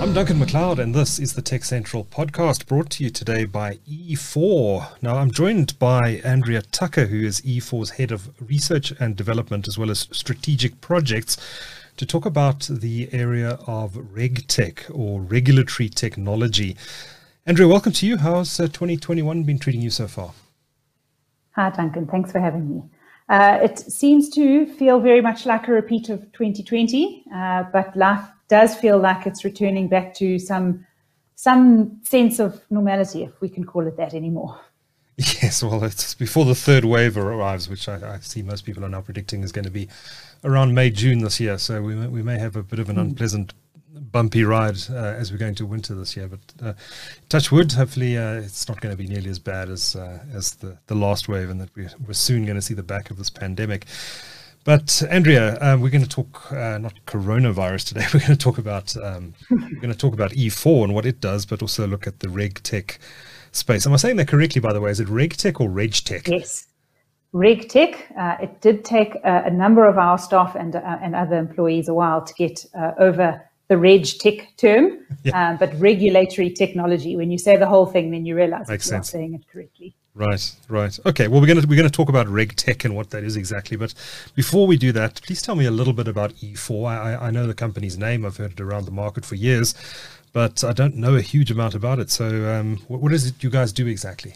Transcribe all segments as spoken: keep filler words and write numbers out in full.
I'm Duncan McLeod, and this is the Tech Central podcast brought to you today by E four. Now, I'm joined by Andrea Tucker, who is E four's Head of Research and Development as well as Strategic Projects, to talk about the area of RegTech or regulatory technology. Andrea, welcome to you. How's uh, twenty twenty-one been treating you so far? Hi, Duncan. Thanks for having me. Uh, it seems to feel very much like a repeat of twenty twenty, uh, but life does feel like it's returning back to some some sense of normality, if we can call it that anymore. Yes, well, it's before the third wave arrives, which I, I see most people are now predicting is going to be around May, June this year. So we may, we may have a bit of an mm. unpleasant, bumpy ride uh, as we're going to winter this year. But uh, touch wood, hopefully uh, it's not going to be nearly as bad as uh, as the, the last wave, and that we're, we're soon going to see the back of this pandemic. But Andrea, um, we're going to talk uh, not coronavirus today. We're going to talk about um, we're going to talk about E four and what it does, but also look at the RegTech space. Am I saying that correctly, by the way? Is it RegTech or RegTech? Yes, RegTech. Uh, it did take a, a number of our staff and uh, and other employees a while to get uh, over the RegTech term, yeah. um, but regulatory technology. When you say the whole thing, then you realize that you're saying it correctly. Right, right. Okay, well, we're going to we're going to talk about RegTech and what that is exactly. But before we do that, please tell me a little bit about E four. I, I know the company's name. I've heard it around the market for years, but I don't know a huge amount about it. So um, what, what is it you guys do exactly?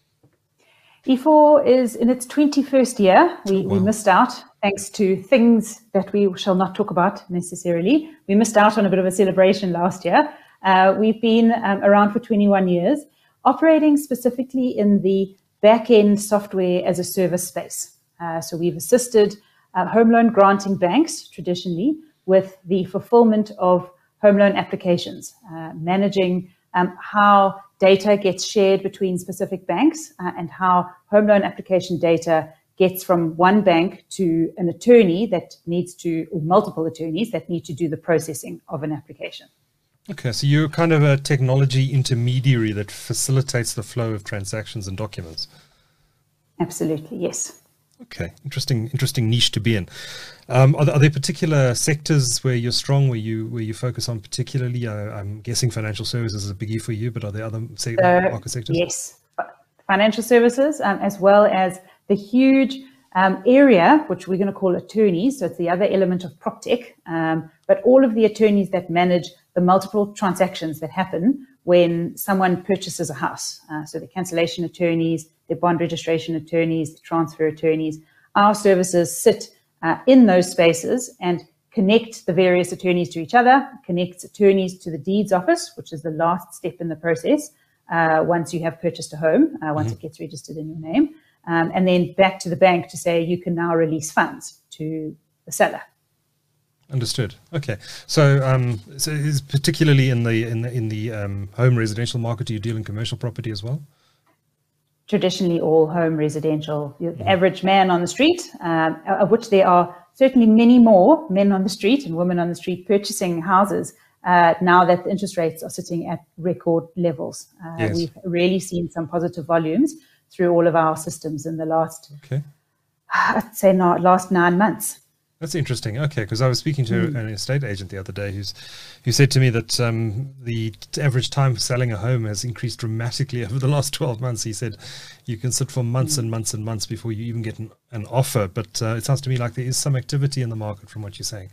E four is in its twenty-first year. We, wow. we missed out thanks to things that we shall not talk about necessarily. We missed out on a bit of a celebration last year. Uh, we've been um, around for twenty-one years. Operating specifically in the back-end software as a service space. Uh, so we've assisted uh, home loan granting banks traditionally with the fulfillment of home loan applications, uh, managing um, how data gets shared between specific banks uh, and how home loan application data gets from one bank to an attorney that needs to, or multiple attorneys that need to do the processing of an application. Okay, so you're kind of a technology intermediary that facilitates the flow of transactions and documents. Absolutely, yes. Okay, interesting, interesting niche to be in. Um, are, there, are there particular sectors where you're strong, where you where you focus on particularly? I, I'm guessing financial services is a biggie for you, but are there other say, uh, market sectors? Yes, financial services, um, as well as the huge um, area, which we're going to call attorneys. So it's the other element of PropTech, um, but all of the attorneys that manage the multiple transactions that happen when someone purchases a house. Uh, so the cancellation attorneys, the bond registration attorneys, the transfer attorneys. Our services sit uh, in those spaces and connect the various attorneys to each other, connects attorneys to the deeds office, which is the last step in the process uh, once you have purchased a home, uh, once mm-hmm. it gets registered in your name, um, and then back to the bank to say you can now release funds to the seller. Understood. Okay, so um, so is particularly in the in the in the um, home residential market, do you deal in commercial property as well? Traditionally, all home residential. The mm. average man on the street, um, of which there are certainly many more men on the street and women on the street purchasing houses uh, now that the interest rates are sitting at record levels. Uh, yes. We've really seen some positive volumes through all of our systems in the last, okay. I'd say, not last nine months. That's interesting. Okay, because I was speaking to mm. an estate agent the other day who's who said to me that um, the average time for selling a home has increased dramatically over the last twelve months. He said you can sit for months mm. and months and months before you even get an, an offer. But uh, it sounds to me like there is some activity in the market from what you're saying.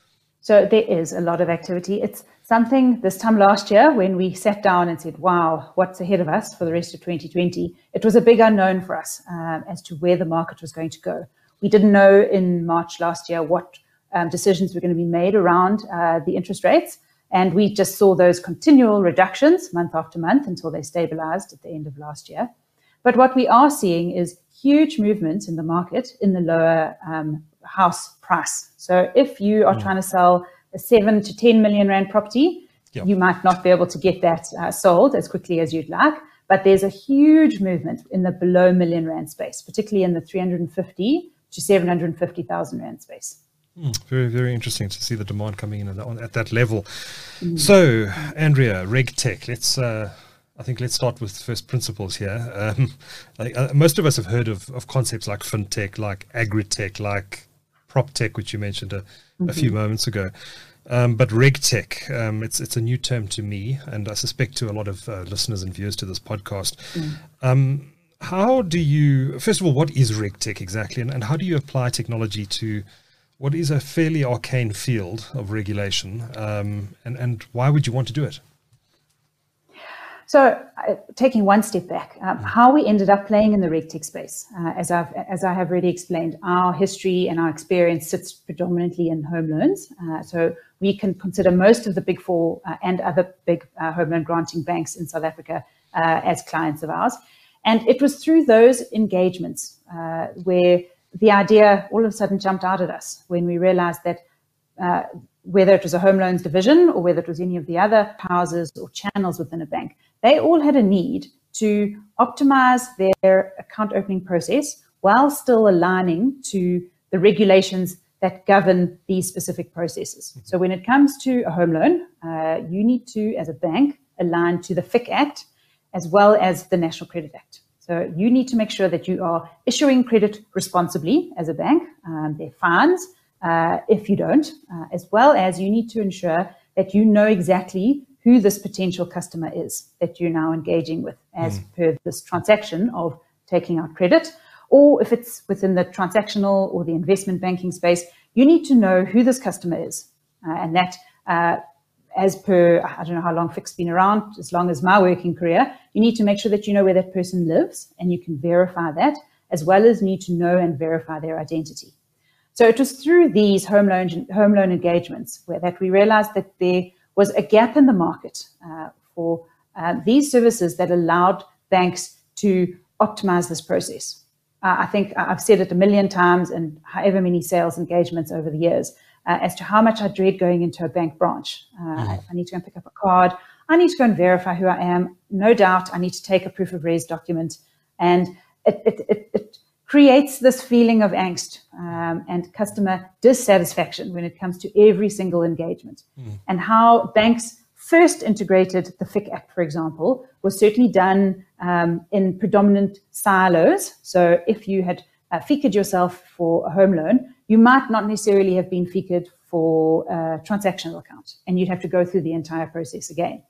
So there is a lot of activity. It's something this time last year when we sat down and said, wow, what's ahead of us for the rest of twenty twenty? It was a big unknown for us um, as to where the market was going to go. We didn't know in March last year what um, decisions were going to be made around uh, the interest rates. And we just saw those continual reductions month after month until they stabilized at the end of last year. But what we are seeing is huge movements in the market in the lower um, house price. So if you are mm. trying to sell a seven to ten million rand property, yep. you might not be able to get that uh, sold as quickly as you'd like. But there's a huge movement in the below million rand space, particularly in the three hundred fifty to seven hundred fifty thousand rand space. Mm, very, very interesting to see the demand coming in at that, at that level. Mm. So, Andrea, RegTech, let's, uh, I think let's start with first principles here. Um, like, uh, most of us have heard of, of concepts like fintech, like agri-tech, like prop tech, which you mentioned a, mm-hmm. a few moments ago. Um, but RegTech, um, it's it's a new term to me, and I suspect to a lot of uh, listeners and viewers to this podcast. Mm. Um, how do you, first of all, what is RegTech exactly, and, and how do you apply technology to what is a fairly arcane field of regulation, um, and, and why would you want to do it? So, uh, taking one step back, um, mm. how we ended up playing in the RegTech space, uh, as I've as I have already explained, our history and our experience sits predominantly in home loans. Uh, so we can consider most of the big four uh, and other big uh, home loan granting banks in South Africa uh, as clients of ours, and it was through those engagements uh, where the idea all of a sudden jumped out at us when we realized that. Uh, whether it was a home loans division or whether it was any of the other houses or channels within a bank, they all had a need to optimize their account opening process while still aligning to the regulations that govern these specific processes. So when it comes to a home loan, uh, you need to, as a bank, align to the F I C Act as well as the National Credit Act. So you need to make sure that you are issuing credit responsibly as a bank. Um, there are fines Uh, if you don't, uh, as well as you need to ensure that you know exactly who this potential customer is that you're now engaging with as mm. per this transaction of taking out credit, or if it's within the transactional or the investment banking space, you need to know who this customer is. Uh, and that, uh, as per, I don't know how long F I C's been around, as long as my working career, you need to make sure that you know where that person lives and you can verify that, as well as need to know and verify their identity. So it was through these home loan home loan engagements where that we realized that there was a gap in the market uh, for uh, these services that allowed banks to optimize this process. Uh, I think I've said it a million times and however many sales engagements over the years uh, as to how much I dread going into a bank branch. Uh, mm. I need to go and pick up a card. I need to go and verify who I am. No doubt I need to take a proof of res document. And it, it, it, it creates this feeling of angst um, and customer dissatisfaction when it comes to every single engagement. Mm. And how banks first integrated the F I C Act, for example, was certainly done um, in predominant silos. So if you had uh, F I C'd yourself for a home loan, you might not necessarily have been F I C'd for a transactional account, and you'd have to go through the entire process again.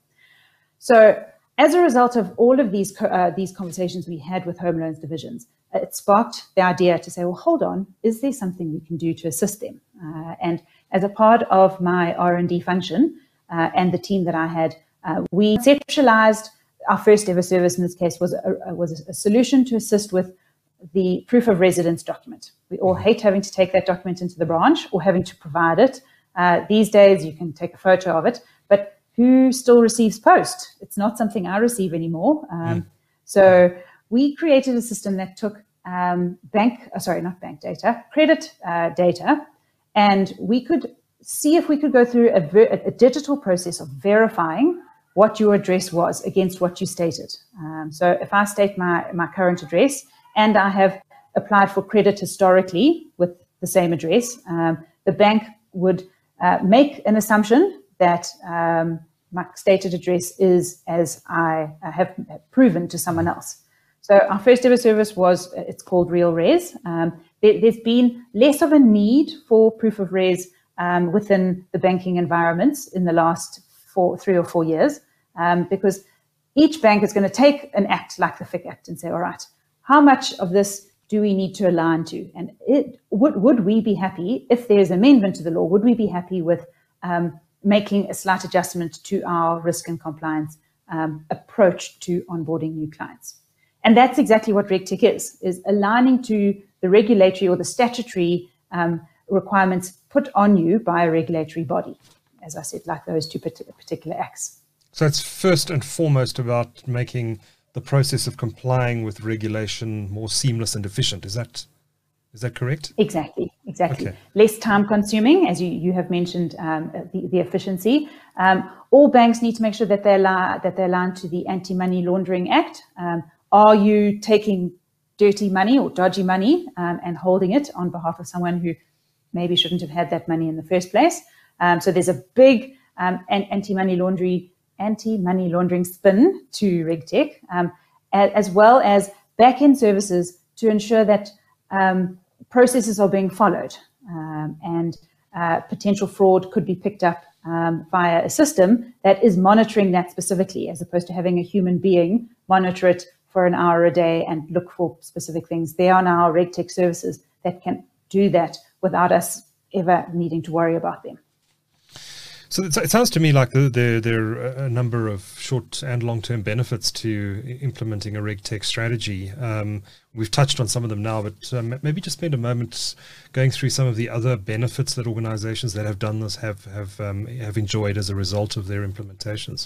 So as a result of all of these uh, these conversations we had with home loans divisions, it sparked the idea to say, well, hold on, is there something we can do to assist them? Uh, and as a part of my R and D function uh, and the team that I had, uh, we conceptualized our first ever service in this case was a, was a solution to assist with the proof of residence document. We all hate having to take that document into the branch or having to provide it. Uh, these days, you can take a photo of it, but who still receives post? It's not something I receive anymore. Um, mm. So we created a system that took um, bank, uh, sorry, not bank data, credit uh, data, and we could see if we could go through a, ver- a digital process of verifying what your address was against what you stated. Um, so if I state my, my current address and I have applied for credit historically with the same address, um, the bank would uh, make an assumption that um, my stated address is as I have proven to someone else. So our first ever service was, it's called Real Res. Um, there, there's been less of a need for proof of res um, within the banking environments in the last four, three or four years, um, because each bank is going to take an act like the F I C Act and say, all right, how much of this do we need to align to? And it, would, would we be happy, if there's an amendment to the law, would we be happy with um, making a slight adjustment to our risk and compliance um, approach to onboarding new clients? And that's exactly what RegTech is, is aligning to the regulatory or the statutory um, requirements put on you by a regulatory body, as I said, like those two particular acts. So it's first and foremost about making the process of complying with regulation more seamless and efficient. Is that is that correct? Exactly, exactly. Okay. Less time consuming, as you, you have mentioned, um, the, the efficiency. Um, all banks need to make sure that they align, that they align to the Anti-Money Laundering Act. Um, are you taking dirty money or dodgy money um, and holding it on behalf of someone who maybe shouldn't have had that money in the first place? Um, so there's a big um, anti-money laundering anti-money laundering spin to RegTech, um, as well as back-end services to ensure that um, processes are being followed um, and uh, potential fraud could be picked up um, via a system that is monitoring that specifically, as opposed to having a human being monitor it for an hour a day and look for specific things. There are now RegTech services that can do that without us ever needing to worry about them. So it sounds to me like there, there are a number of short and long-term benefits to implementing a RegTech strategy. Um, we've touched on some of them now, but um, maybe just spend a moment going through some of the other benefits that organizations that have done this have have um, have enjoyed as a result of their implementations.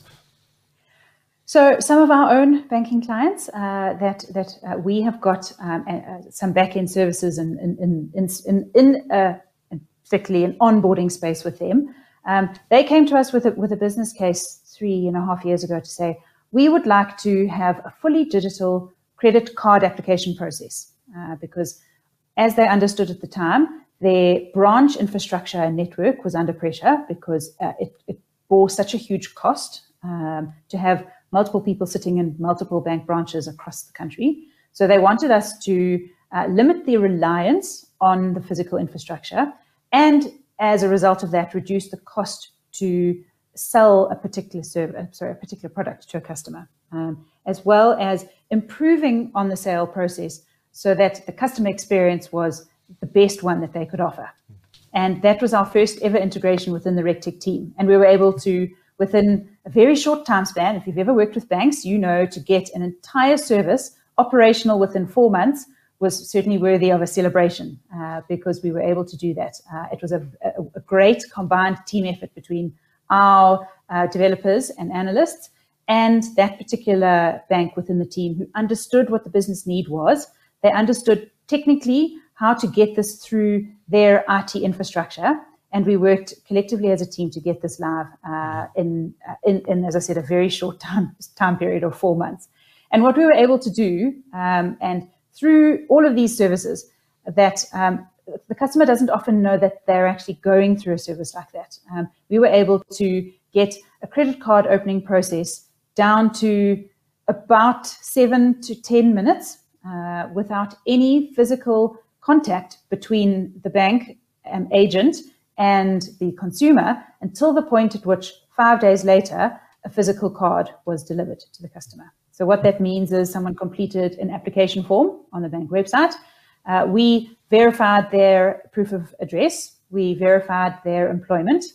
So some of our own banking clients uh, that that uh, we have got um, uh, some back-end services in in in in, in uh, particularly an onboarding space with them. Um, they came to us with a, with a business case three and a half years ago to say, we would like to have a fully digital credit card application process uh, because as they understood at the time, their branch infrastructure and network was under pressure because uh, it, it bore such a huge cost um, to have multiple people sitting in multiple bank branches across the country. So they wanted us to uh, limit the reliance on the physical infrastructure and as a result of that, reduce the cost to sell a particular service, sorry, a particular product to a customer, um, as well as improving on the sale process so that the customer experience was the best one that they could offer. And that was our first ever integration within the RegTech team. And we were able to, within a very short time span, if you've ever worked with banks, you know, to get an entire service operational within four months was certainly worthy of a celebration uh, because we were able to do that. Uh, it was a, a, a great combined team effort between our uh, developers and analysts and that particular bank within the team who understood what the business need was. They understood technically how to get this through their I T infrastructure, and we worked collectively as a team to get this live uh, in, in, in, as I said, a very short time, time period of four months. And what we were able to do, um, and through all of these services, that um, the customer doesn't often know that they're actually going through a service like that. Um, we were able to get a credit card opening process down to about seven to ten minutes uh, without any physical contact between the bank um, agent and the consumer until the point at which five days later, a physical card was delivered to the customer. So what that means is someone completed an application form on the bank website. Uh, we verified their proof of address. We verified their employment.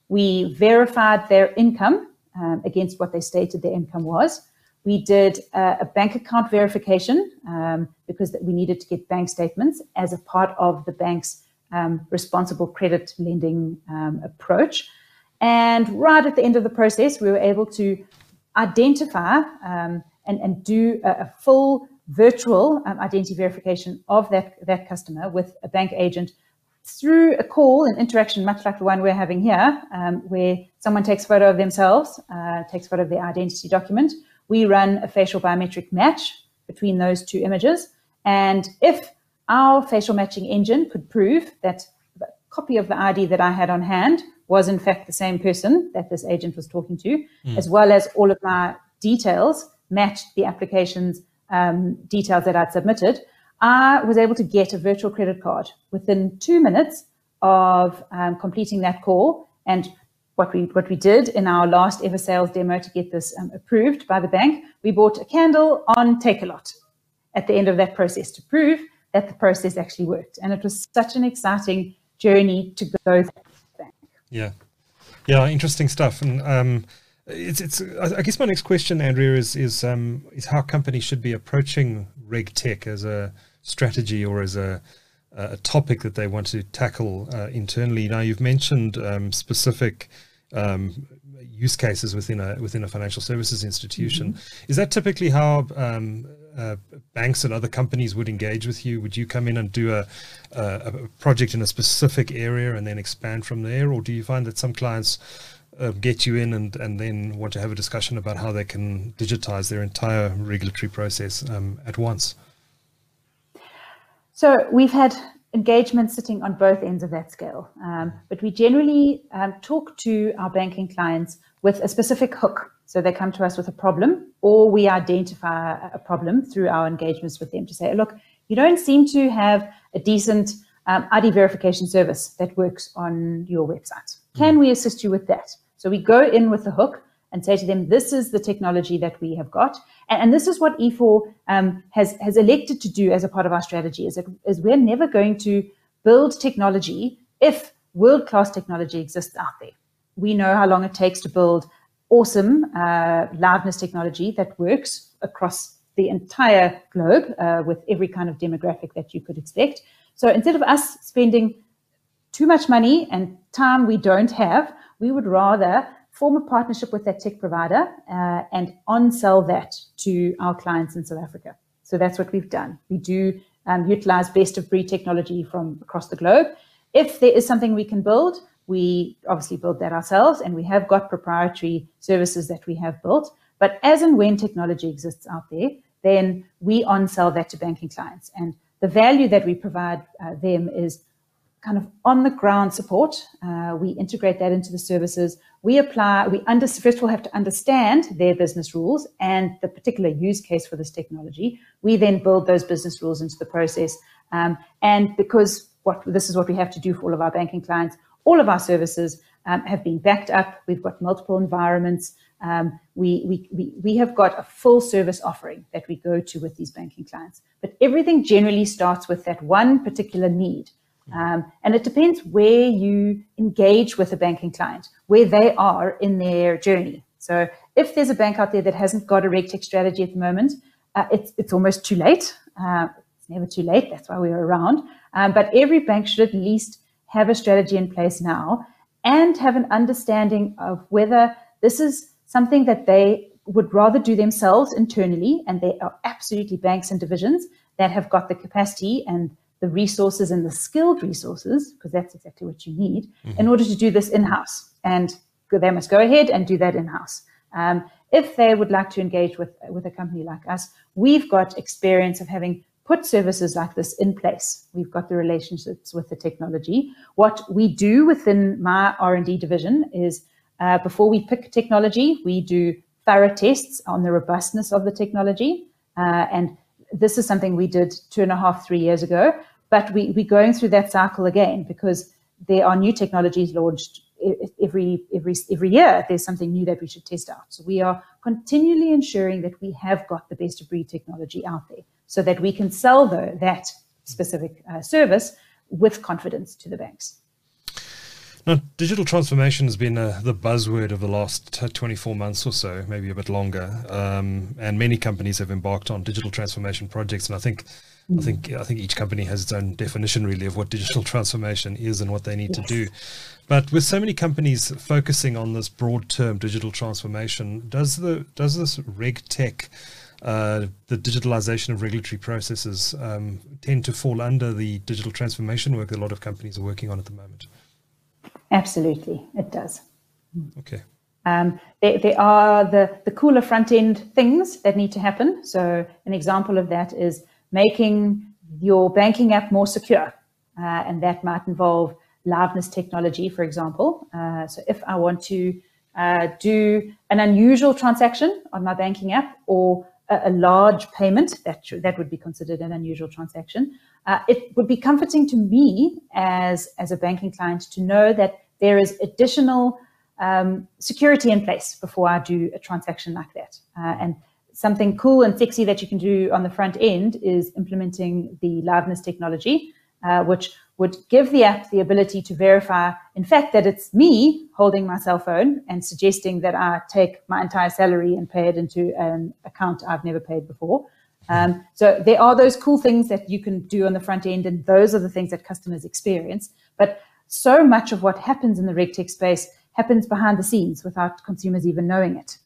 We verified their income um, against what they stated their income was. We did uh, a bank account verification um, because we needed to get bank statements as a part of the bank's um, responsible credit lending um, approach. And right at the end of the process, we were able to identify um, and, and do a, a full virtual um, identity verification of that, that customer with a bank agent through a call, an interaction much like the one we're having here, um, where someone takes a photo of themselves, uh, takes a photo of their identity document. We run a facial biometric match between those two images. And if our facial matching engine could prove that the copy of the I D that I had on hand was in fact the same person that this agent was talking to, mm. as well as all of my details matched the application's um, details that I'd submitted, I was able to get a virtual credit card within two minutes of um, completing that call. And what we what we did in our last ever sales demo to get this um, approved by the bank, we bought a candle on Takealot at the end of that process to prove that the process actually worked. And it was such an exciting journey to go through the bank. Yeah, yeah, interesting stuff. And um, it's it's. I guess my next question, Andrea, is is um, is how companies should be approaching RegTech as a strategy or as a a topic that they want to tackle uh, internally. Now, you've mentioned um, specific um, use cases within a within a financial services institution. Mm-hmm. Is that typically how um, uh, banks and other companies would engage with you? Would you come in and do a, a, a project in a specific area and then expand from there, or do you find that some clients uh, get you in and, and then want to have a discussion about how they can digitize their entire regulatory process um, at once? So we've had engagement sitting on both ends of that scale, um, but we generally um, talk to our banking clients with a specific hook. So they come to us with a problem, or we identify a problem through our engagements with them to say, look, you don't seem to have a decent um, I D verification service that works on your website. Can mm. we assist you with that? So we go in with the hook and say to them, this is the technology that we have got. And, and this is what E four um, has, has elected to do as a part of our strategy, is that is we're never going to build technology if world-class technology exists out there. We know how long it takes to build awesome uh, liveness technology that works across the entire globe uh, with every kind of demographic that you could expect. So instead of us spending too much money and time we don't have, we would rather form a partnership with that tech provider uh, and on-sell that to our clients in South Africa. So that's what we've done. We do um, utilize best-of-breed technology from across the globe. If there is something we can build, we obviously build that ourselves, and we have got proprietary services that we have built. But as and when technology exists out there, then we on-sell that to banking clients. And the value that we provide uh, them is kind of on-the-ground support. Uh, we integrate that into the services. We apply, we under, first of all have to understand their business rules and the particular use case for this technology. We then build those business rules into the process. Um, and because what this is what we have to do for all of our banking clients, all of our services um, have been backed up. We've got multiple environments. Um, we, we, we, we have got a full service offering that we go to with these banking clients. But everything generally starts with that one particular need. Um, and it depends where you engage with a banking client, where they are in their journey. So if there's a bank out there that hasn't got a RegTech strategy at the moment, uh, it's, it's almost too late. Uh, it's never too late. That's why we're around. Um, but every bank should at least have a strategy in place now and have an understanding of whether this is something that they would rather do themselves internally. And they are absolutely banks and divisions that have got the capacity and the resources and the skilled resources, because that's exactly what you need, mm-hmm. in order to do this in-house. And they must go ahead and do that in-house. Um, if they would like to engage with, with a company like us, we've got experience of having put services like this in place. We've got the relationships with the technology. What we do within my R and D division is uh, before we pick technology, we do thorough tests on the robustness of the technology. Uh, and this is something we did two and a half, three years ago. But we, we're going through that cycle again because there are new technologies launched every every every year. There's something new that we should test out. So we are continually ensuring that we have got the best of breed technology out there so that we can sell the, that specific uh, service with confidence to the banks. Now, digital transformation has been uh, the buzzword of the last twenty-four months or so, maybe a bit longer. Um, and many companies have embarked on digital transformation projects. And I think, mm. I think, I think each company has its own definition, really, of what digital transformation is and what they need yes. to do. But with so many companies focusing on this broad-term digital transformation, does the does this RegTech, uh, the digitalization of regulatory processes, um, tend to fall under the digital transformation work that a lot of companies are working on at the moment? Absolutely, it does. Okay. Um, there, there are the, the cooler front-end things that need to happen. So an example of that is making your banking app more secure. Uh, and that might involve liveness technology, for example. Uh, so if I want to uh, do an unusual transaction on my banking app or a, a large payment, that, should, that would be considered an unusual transaction. Uh, it would be comforting to me as, as a banking client to know that there is additional um, security in place before I do a transaction like that. Uh, and something cool and sexy that you can do on the front end is implementing the liveness technology, uh, which would give the app the ability to verify, in fact, that it's me holding my cell phone and suggesting that I take my entire salary and pay it into an account I've never paid before. Um, so there are those cool things that you can do on the front end, and those are the things that customers experience. But so much of what happens in the RegTech space happens behind the scenes without consumers even knowing it.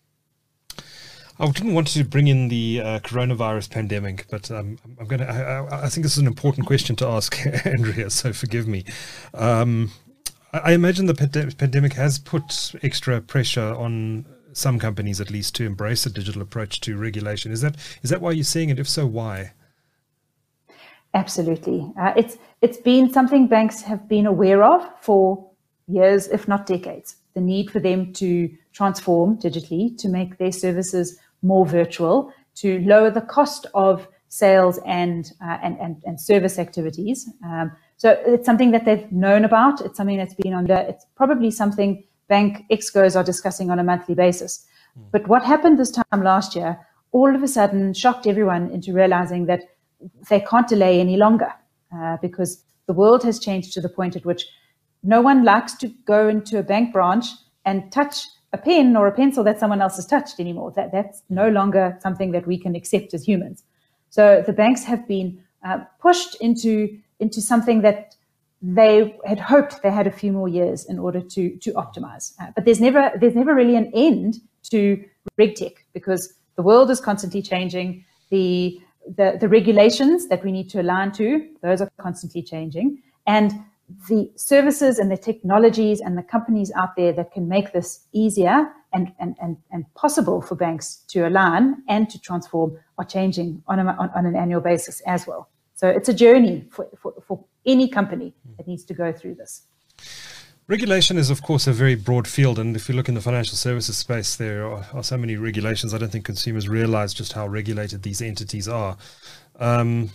I didn't want to bring in the uh, coronavirus pandemic, but um, I'm going to. I, I think this is an important question to ask, Andrea. So forgive me. Um, I, I imagine the pand- pandemic has put extra pressure on some companies, at least, to embrace a digital approach to regulation. Is that is that why you're seeing it? If so, why? Absolutely. Uh, it's it's been something banks have been aware of for years, if not decades. The need for them to transform digitally, to make their services more virtual, to lower the cost of sales and uh, and, and and service activities, um, So it's something that they've known about. It's something that's been under, it's probably something bank excos are discussing on a monthly basis. Mm. But what happened this time last year, all of a sudden shocked everyone into realizing that they can't delay any longer uh, because the world has changed to the point at which no one likes to go into a bank branch and touch a pen or a pencil that someone else has touched anymore. That, that's no longer something that we can accept as humans. So the banks have been uh, pushed into, into something that they had hoped they had a few more years in order to, to optimize. Uh, but there's never, there's never really an end to RegTech because the world is constantly changing. The, the, the regulations that we need to align to, those are constantly changing. And the services and the technologies and the companies out there that can make this easier and, and, and, and possible for banks to align and to transform are changing on, a, on, on an annual basis as well. So it's a journey for, for, for any company that needs to go through this. Regulation is, of course, a very broad field. And if you look in the financial services space, there are, are so many regulations. I don't think consumers realize just how regulated these entities are. Um,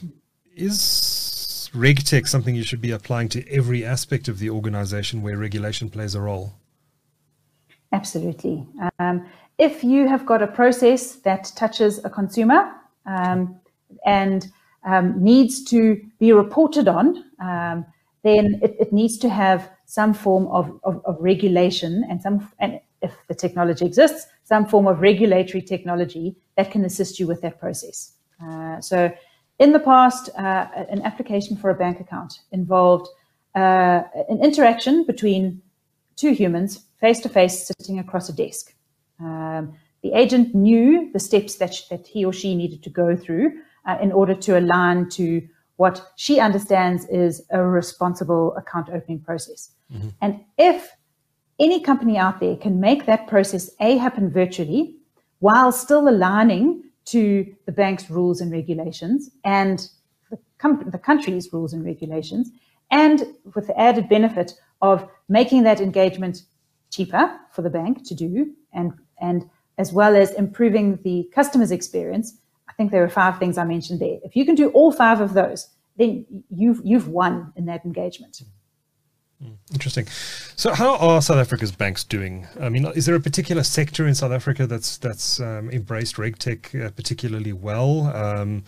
is RegTech something you should be applying to every aspect of the organization where regulation plays a role? Absolutely. Um, if you have got a process that touches a consumer um, and um, needs to be reported on, um, then it, it needs to have some form of, of, of regulation and some, and if the technology exists, some form of regulatory technology that can assist you with that process. Uh, so in the past, uh, an application for a bank account involved uh, an interaction between two humans face-to-face sitting across a desk. Um, the agent knew the steps that, sh- that he or she needed to go through uh, in order to align to what she understands is a responsible account opening process. Mm-hmm. And if any company out there can make that process A, happen virtually while still aligning to the bank's rules and regulations and the, com- the country's rules and regulations, and with the added benefit of making that engagement cheaper for the bank to do, and, and as well as improving the customer's experience, I think there are five things I mentioned there. If you can do all five of those, then you've you've won in that engagement. Interesting. So, how are South Africa's banks doing? I mean, is there a particular sector in South Africa that's that's um, embraced RegTech uh, particularly well? Um,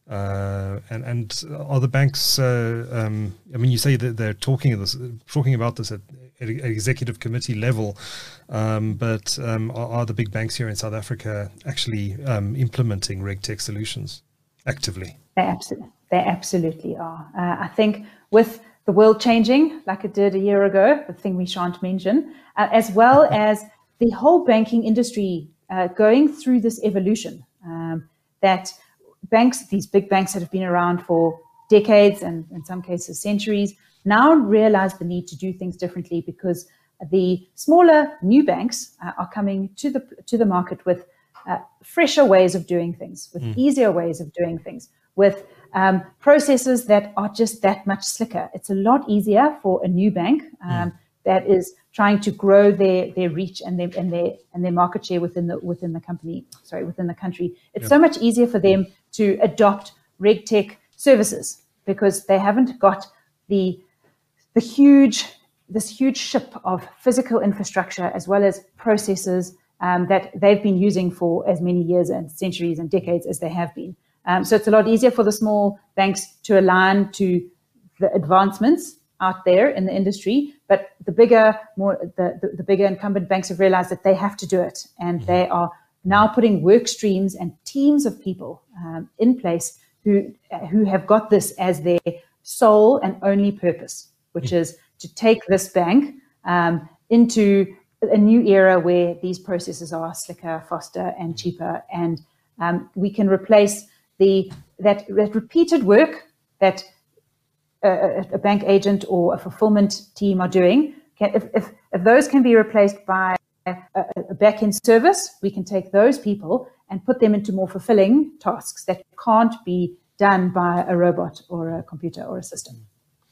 uh, and and are the banks? Uh, um, I mean, you say that they're talking this, talking about this at, at executive committee level, um, but um, are, are the big banks here in South Africa actually um, implementing RegTech solutions actively? They absolutely, they absolutely are. Uh, I think with the world changing like it did a year ago, the thing we shan't mention, uh, as well as the whole banking industry uh, going through this evolution, um, that banks, these big banks that have been around for decades and in some cases centuries, now realize the need to do things differently because the smaller new banks uh, are coming to the to the market with uh, fresher ways of doing things, with mm. easier ways of doing things, with um, processes that are just that much slicker. It's a lot easier for a new bank um, mm. that is trying to grow their, their reach and their and their and their market share within the within the company. Sorry, within the country. It's yep. so much easier for them to adopt RegTech services because they haven't got the the huge this huge ship of physical infrastructure as well as processes um, that they've been using for as many years and centuries and decades as they have been. Um, so it's a lot easier for the small banks to align to the advancements out there in the industry, but the bigger, more the, the, the bigger incumbent banks have realized that they have to do it, and mm-hmm. they are now putting work streams and teams of people um, in place who who have got this as their sole and only purpose, which mm-hmm. is to take this bank um, into a new era where these processes are slicker, faster, and cheaper, and um, we can replace the that, that repeated work that a, a bank agent or a fulfillment team are doing. Can, if, if, if those can be replaced by a, a back-end service, we can take those people and put them into more fulfilling tasks that can't be done by a robot or a computer or a system.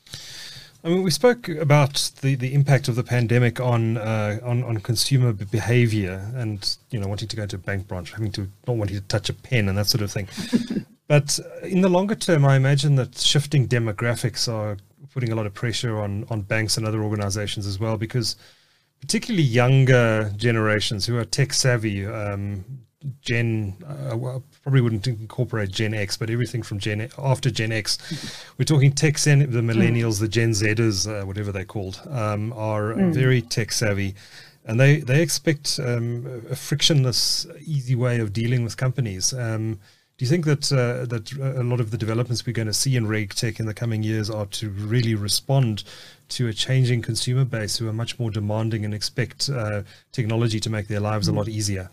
I mean, we spoke about the, the impact of the pandemic on, uh, on on consumer behavior, and you know, wanting to go to a bank branch, having to not wanting to touch a pen and that sort of thing. But in the longer term, I imagine that shifting demographics are putting a lot of pressure on on banks and other organizations as well, because particularly younger generations who are tech savvy, um, Gen, uh, well, probably wouldn't incorporate Gen X, but everything from Gen after Gen X, we're talking tech, the millennials, the Gen Zers, uh, whatever they're called, um, are mm. very tech savvy, and they they expect um, a frictionless, easy way of dealing with companies. Um, do you think that uh, that a lot of the developments we're going to see in RegTech in the coming years are to really respond to a changing consumer base who are much more demanding and expect uh, technology to make their lives mm. a lot easier?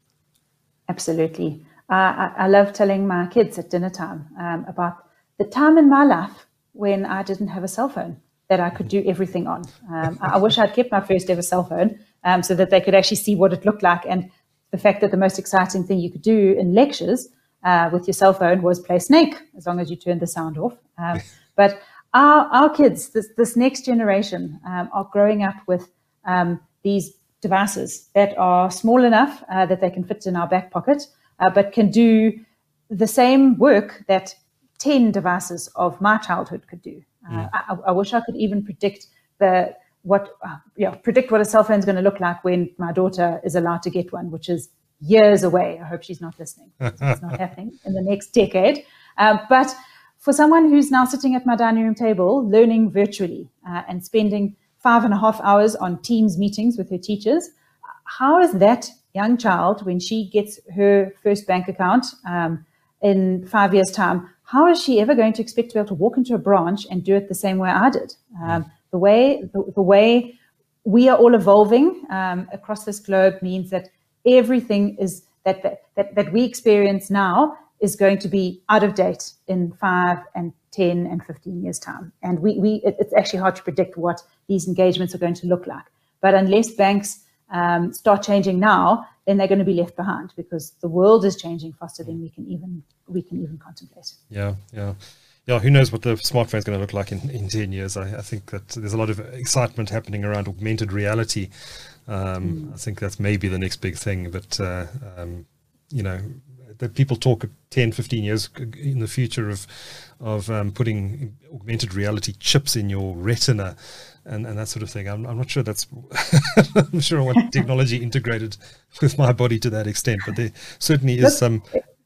Absolutely. Uh, I, I love telling my kids at dinner time um, about the time in my life when I didn't have a cell phone that I could do everything on. Um, I, I wish I'd kept my first ever cell phone um, so that they could actually see what it looked like. And the fact that the most exciting thing you could do in lectures uh, with your cell phone was play Snake, as long as you turned the sound off. Um, but our, our kids, this, this next generation, um, are growing up with um, these devices that are small enough uh, that they can fit in our back pocket, uh, but can do the same work that ten devices of my childhood could do. Uh, mm. I, I wish I could even predict the what, uh, yeah, predict what a cell phone is going to look like when my daughter is allowed to get one, which is years away. I hope she's not listening. It's not happening in the next decade. Uh, but for someone who's now sitting at my dining room table, learning virtually uh, and spending five and a half hours on Teams meetings with her teachers, how is that young child, when she gets her first bank account um, in five years' time, how is she ever going to expect to be able to walk into a branch and do it the same way I did? Um, the way the, the way we are all evolving um, across this globe means that everything is that, that that that we experience now is going to be out of date in five and ten and fifteen years' time. And we, we it, it's actually hard to predict what these engagements are going to look like. But unless banks um, start changing now, then they're going to be left behind, because the world is changing faster than we can even we can even contemplate. Yeah, yeah. Yeah, who knows what the smartphone is going to look like in, in ten years. I, I think that there's a lot of excitement happening around augmented reality. Um, mm. I think that's maybe the next big thing. But, uh, um, you know, that people talk ten, fifteen years in the future of of um, putting augmented reality chips in your retina and, and that sort of thing. I'm, I'm not sure that's, I'm sure I want technology integrated with my body to that extent, but there certainly is some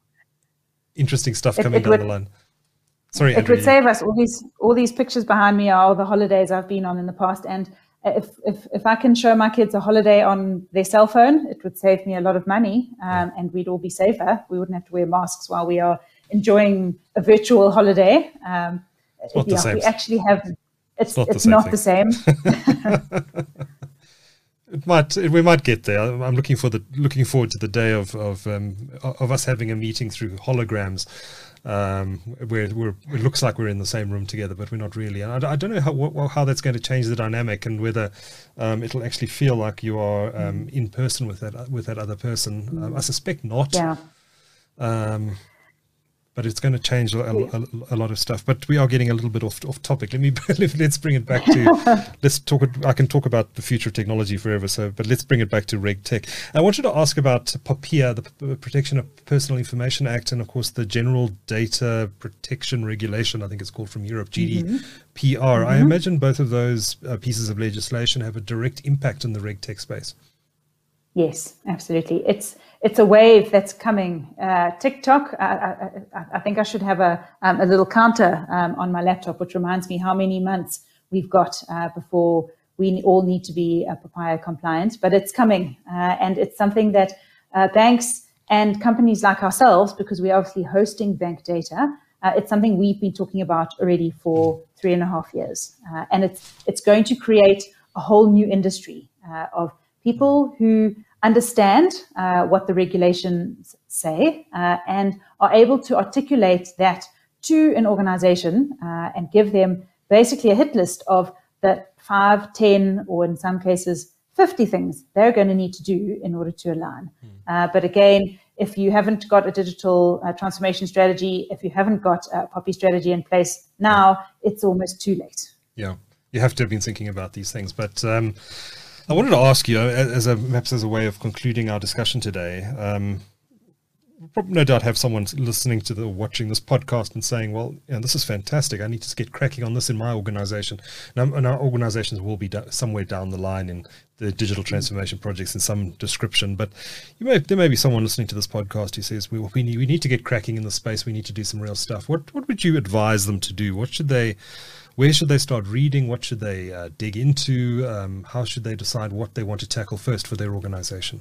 interesting stuff coming it, it down would, the line. Sorry, it Andrew, would save us all these all these pictures behind me are all the holidays I've been on in the past, and if if if I can show my kids a holiday on their cell phone, it would save me a lot of money, um, yeah. and we'd all be safer. We wouldn't have to wear masks while we are enjoying a virtual holiday. Um, it's not yeah, the same. We actually have. It's, it's not it's the same. Not the same. It might. We might get there. I'm looking for the looking forward to the day of of um, of us having a meeting through holograms, um, where we're, it looks like we're in the same room together, but we're not really. And I, I don't know how what, how that's going to change the dynamic, and whether um, it'll actually feel like you are um, in person with that with that other person. Um, I suspect not. Yeah. Um, but it's going to change a, a, a lot of stuff. But we are getting a little bit off off topic. Let me let's bring it back to let's talk. I can talk about the future of technology forever. So, but let's bring it back to RegTech. I wanted to ask about POPIA, the Protection of Personal Information Act, and of course the General Data Protection Regulation. I think it's called from Europe, G D P R. Mm-hmm. I imagine both of those uh, pieces of legislation have a direct impact in the RegTech space. Yes, absolutely. It's it's a wave that's coming. Uh, TikTok, I, I, I think I should have a um, a little counter um, on my laptop, which reminds me how many months we've got uh, before we all need to be uh, POPIA compliant. But it's coming, uh, and it's something that uh, banks and companies like ourselves, because we're obviously hosting bank data, uh, it's something we've been talking about already for three and a half years. Uh, and it's it's going to create a whole new industry uh, of people who understand uh, what the regulations say uh, and are able to articulate that to an organization uh, and give them basically a hit list of the five, ten, or in some cases, fifty things they're going to need to do in order to align. Mm. Uh, but again, if you haven't got a digital uh, transformation strategy, if you haven't got a POPI strategy in place now, it's almost too late. Yeah, you have to have been thinking about these things. But um, I wanted to ask you, as a perhaps as a way of concluding our discussion today, um, probably no doubt have someone listening to the watching this podcast and saying, well, you know, this is fantastic. I need to get cracking on this in my organization. Now, and our organizations will be do- somewhere down the line in the digital transformation projects in some description. But you may, there may be someone listening to this podcast who says, we, we, need, we need to get cracking in the space. We need to do some real stuff. What, what would you advise them to do? What should they, where should they start reading? What should they uh, dig into? Um, how should they decide what they want to tackle first for their organization?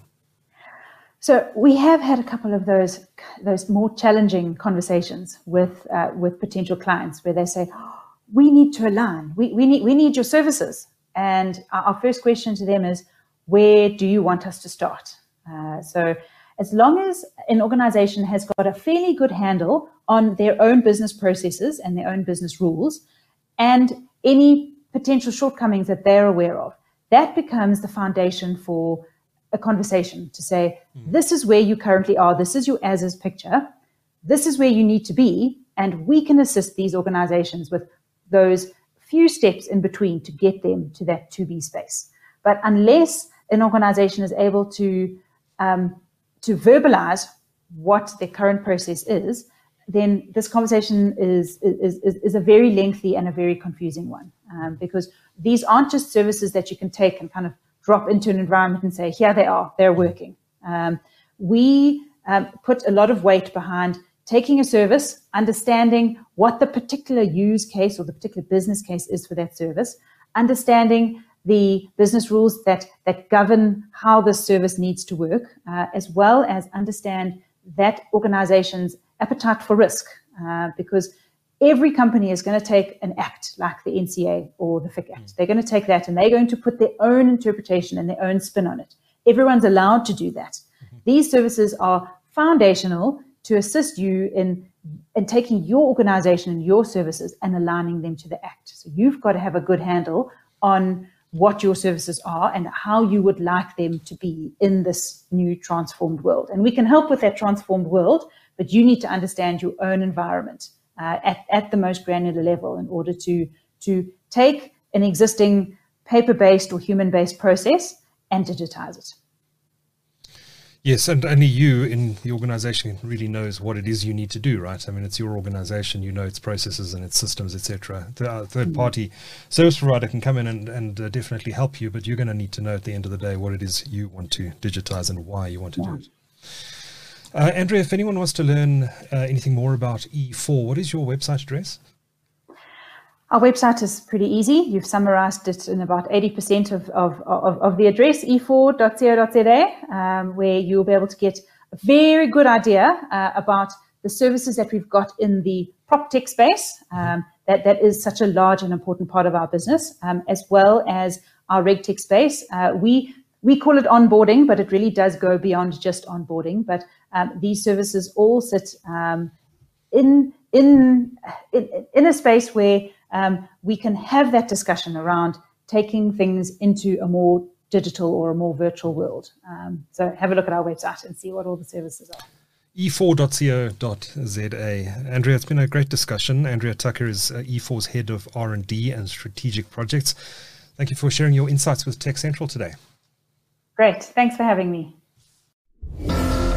So we have had a couple of those those more challenging conversations with uh, with potential clients where they say, oh, we need to align. We we need we need your services. And our, our first question to them is, where do you want us to start? Uh, so as long as an organization has got a fairly good handle on their own business processes and their own business rules and any potential shortcomings that they're aware of, that becomes the foundation for a conversation to say, mm. this is where you currently are. This is your as-is picture. This is where you need to be. And we can assist these organizations with those few steps in between to get them to that to-be space. But unless an organization is able to, um, to verbalize what their current process is, then this conversation is, is, is, is a very lengthy and a very confusing one. Um, because these aren't just services that you can take and kind of drop into an environment and say, here they are, they're working. Um, we um, put a lot of weight behind taking a service, understanding what the particular use case or the particular business case is for that service, understanding the business rules that, that govern how this service needs to work, uh, as well as understand that organization's appetite for risk, uh, because every company is going to take an act like the N C A or the F I C Act. They're going to take that and they're going to put their own interpretation and their own spin on it. Everyone's allowed to do that. Mm-hmm. These services are foundational to assist you in, in taking your organization and your services and aligning them to the Act. So you've got to have a good handle on what your services are and how you would like them to be in this new transformed world. And we can help with that transformed world, but you need to understand your own environment Uh, at, at the most granular level in order to, to take an existing paper-based or human-based process and digitize it. Yes, and only you in the organization really knows what it is you need to do, right? I mean, it's your organization, you know its processes and its systems, et cetera. The uh, third-party mm-hmm. service provider can come in and, and uh, definitely help you, but you're going to need to know at the end of the day what it is you want to digitize and why you want to yeah. do it. Uh, Andrea, if anyone wants to learn uh, anything more about E four, what is your website address? Our website is pretty easy. You've summarized it in about eighty percent of, of, of, of the address, e four dot co dot z a, um, where you'll be able to get a very good idea uh, about the services that we've got in the prop tech space. Um, that, that is such a large and important part of our business, um, as well as our reg tech space. Uh, we We call it onboarding, but it really does go beyond just onboarding. But um, these services all sit um, in, in in in a space where um, we can have that discussion around taking things into a more digital or a more virtual world. Um, so have a look at our website and see what all the services are. e four dot co dot z a. Andrea, it's been a great discussion. Andrea Tucker is uh, E four's head of R and D and strategic projects. Thank you for sharing your insights with Tech Central today. Great. Thanks for having me.